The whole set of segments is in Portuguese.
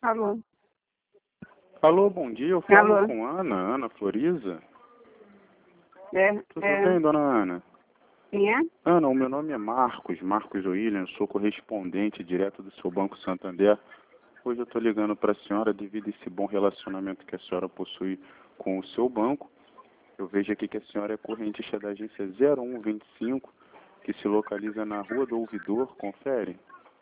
Alô? Alô, bom dia. Eu falo Alô? com Ana Floriza. Tudo É, bem, dona Ana? quem é? Ana, o meu nome é Marcos William, sou correspondente direto do seu Banco Santander. Hoje eu estou ligando para a senhora devido a esse bom relacionamento que a senhora possui com o seu banco. Eu vejo aqui que a senhora é correntista da agência 0125, que se localiza na Rua do Ouvidor, confere?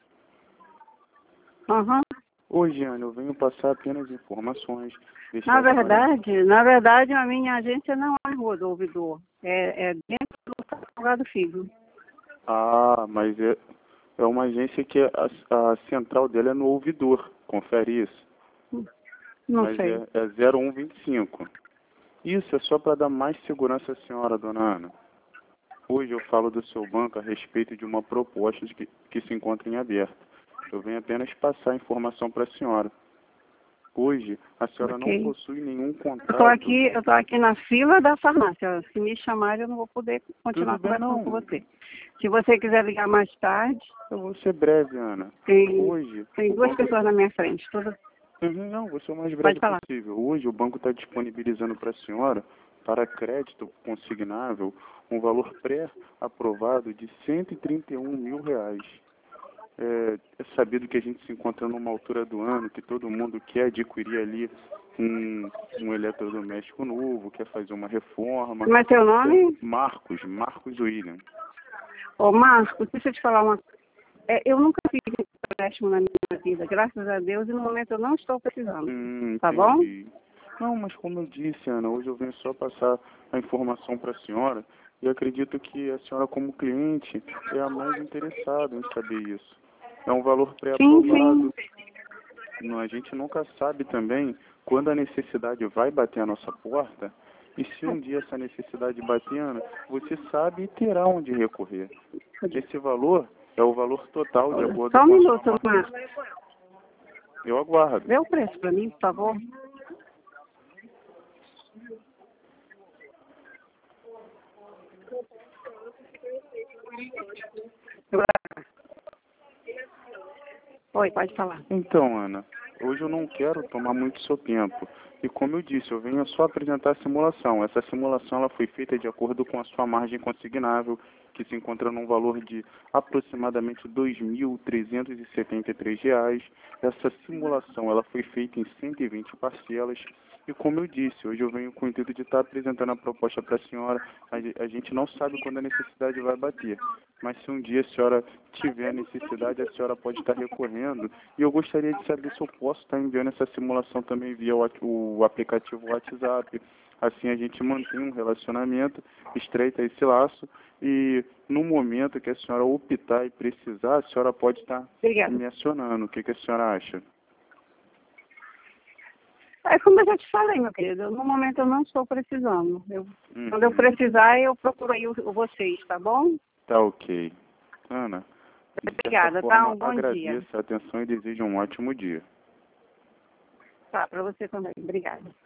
Aham. Hoje, Ana, eu venho passar apenas informações. Na Deixar a senhora... verdade, a minha agência não é Rua do Ouvidor. É dentro do Salgado Filho. Ah, mas é uma agência que a central dela é no Ouvidor, confere isso. Não Mas sei. é 0125. Isso é só para dar mais segurança à senhora, dona Ana. Hoje eu falo do seu banco a respeito de uma proposta que se encontra em aberto. Eu venho apenas passar a informação para a senhora. Hoje, a senhora não Ok. possui nenhum Eu contrato. tô aqui na fila da farmácia. Se me chamarem, eu não vou poder continuar Tudo bem, conversando com não. você. Se você quiser ligar mais tarde, Eu vou ser breve, Ana. tem Hoje, o duas banco... pessoas na minha frente. Não, vou ser o mais Pode breve falar. possível. Hoje o banco está disponibilizando para a senhora, para crédito consignável, um valor pré-aprovado de R$ 131.000. É sabido que a gente se encontra numa altura do ano que todo mundo quer adquirir ali um eletrodoméstico novo, quer fazer uma reforma. Como é seu nome? Marcos William. Ô, Marcos, deixa eu te falar uma coisa. Eu nunca fiz empréstimo na minha vida, graças a Deus, e no momento eu não estou precisando. Tá bom? Entendi. Não, mas como eu disse, Ana, hoje eu venho só passar a informação para a senhora e acredito que a senhora, como cliente, é a mais interessada em saber isso. É um valor Sim, sim. pré-aprovado. A gente nunca sabe também quando a necessidade vai bater a nossa porta e se um dia essa necessidade bater, Ana, você sabe e terá onde recorrer. Esse valor é o valor total de acordo Só um com a sua minuto, marca. Marcos. Eu aguardo. Vê o preço para mim, por favor. Oi, pode falar. Então, Ana, hoje eu não quero tomar muito seu tempo. E como eu disse, eu venho só apresentar a simulação. Essa simulação ela foi feita de acordo com a sua margem consignável, que se encontra num valor de aproximadamente R$ 2.373. Essa simulação ela foi feita em 120 parcelas. E como eu disse, hoje eu venho com o intuito de estar apresentando a proposta para a senhora. A gente não sabe quando a necessidade vai bater. Mas se um dia a senhora tiver necessidade, a senhora pode estar recorrendo. E eu gostaria de saber se eu posso estar enviando essa simulação também via o aplicativo WhatsApp. Assim a gente mantém um relacionamento, estreita esse laço. E no momento que a senhora optar e precisar, a senhora pode estar Obrigada. me acionando. O que a senhora acha? É como eu já te falei, meu querido, no momento eu não estou precisando. Quando eu Uhum. precisar, eu procuro aí vocês, tá bom? Tá ok. Ana, de certa Obrigada, tá? forma, Um bom dia. agradeço a atenção e desejo um ótimo dia. Tá, para você também. Obrigada.